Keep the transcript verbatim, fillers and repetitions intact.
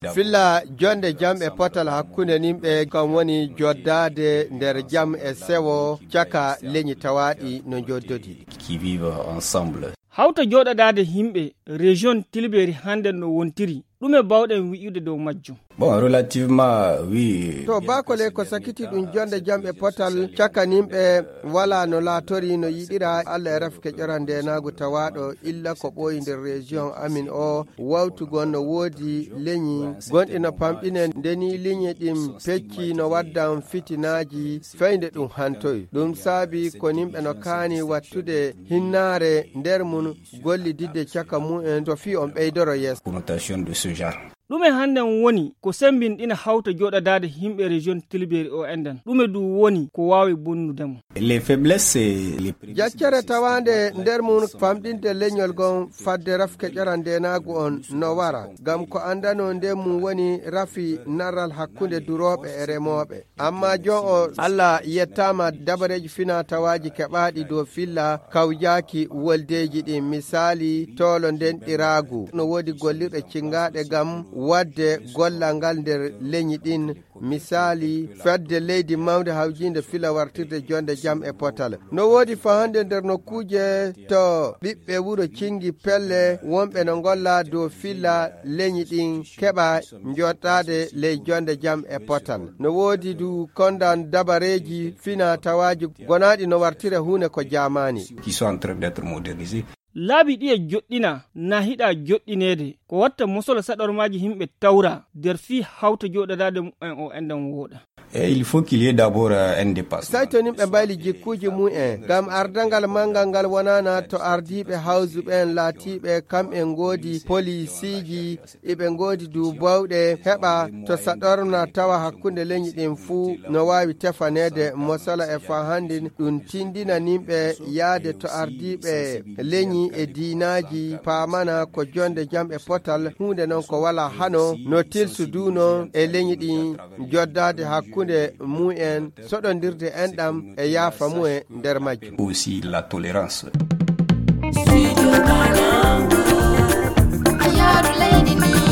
filla jonde jam e potal hakkunde nimɓe kam woni joddade nder jam e sewo caka leñi tawaɗi no joddodi qui vivent ensemble. Hawta joɗodade himɓe région Tilberi hande no wontiri ɗume bawɗen wi'ude dow majjum. Bon, relativement, oui. To bakole ko sakiti ɗum jonde jam e potal caka nimɓe wala no laatori no yiɗira Allah e rafke ƴorande nago tawaɗo illa ko ɓoyi nder région amin o wawtugon no woodi leñi gonɗi no pamɗine ndeni liñi ɗin pecci no waddan fitinaji feyde ɗum hantoy ɗum saabi ko nimɓe no kaani wattude hinnare nder mum gollididde caka mumen to fi on ɓeydoro yeeso. Connotation de ce genre. ɗume hannden woni ko sembinɗina hawta joɗodade himɓe région Tilberi o enden ɗume du woni ko wawi bonnudemo. Les faiblesses les jaccere tawande nder mum famɗinde leñol gon fadde rafke ƴorande naagu on no wara gam ko andano nde mum woni rafi narral hakkunde duroɓe e remoɓe amma jo o Allah yettama dabareji fina tawaji keɓaɗi dow filla kawjaki woldeji ɗin misali tolo nden ɗiragu no wodi gollirɗe cingaɗe gam wadde gollal ngal nder leñi ɗin misali fedde leydi mawde hawjinde fila wartirde jonde jam e potal no wodi fahande nder nokkuje to ɓiɓɓe wuro cingi pelle wonɓe no golla dow filla leñi ɗin keɓa jottade ley jonde jam e potal no wodi du kondan dabareji fina tawaji gonaɗi no wartire hunde ko jamani qui sont en train d'être modernisés. laabi ɗi e joɗɗina na hiɗa joɗɗinede ko watta musolo saɗormaji himɓe tawra nder fi hawta joɗodade mumen o enden wooɗa. Et il faut qu'il y ait d'abord un dépassement. sayto nimɓe mbayli jikkuji mumen gam ardangal mangal ngal wonana to ardiɓe hawsuɓen laatiɓe kamɓe goodi polisiji eɓe goodi du bawɗe heɓa to saɗorna tawa hakkunde leñi ɗin fuu no wawi tefanede mosala e fa hande ɗum tindina nimɓe yaade to ardiɓe leñi e diinaji pamana ko jonde jam e potal hunde noon ko wala hano no tilsu duno e leñi ɗin joddade hakkunde mumen soɗodirde enɗam e yaafa mumen nder majjum. Aussi la tolérance. Studio Ghana. Ayaru lady ni.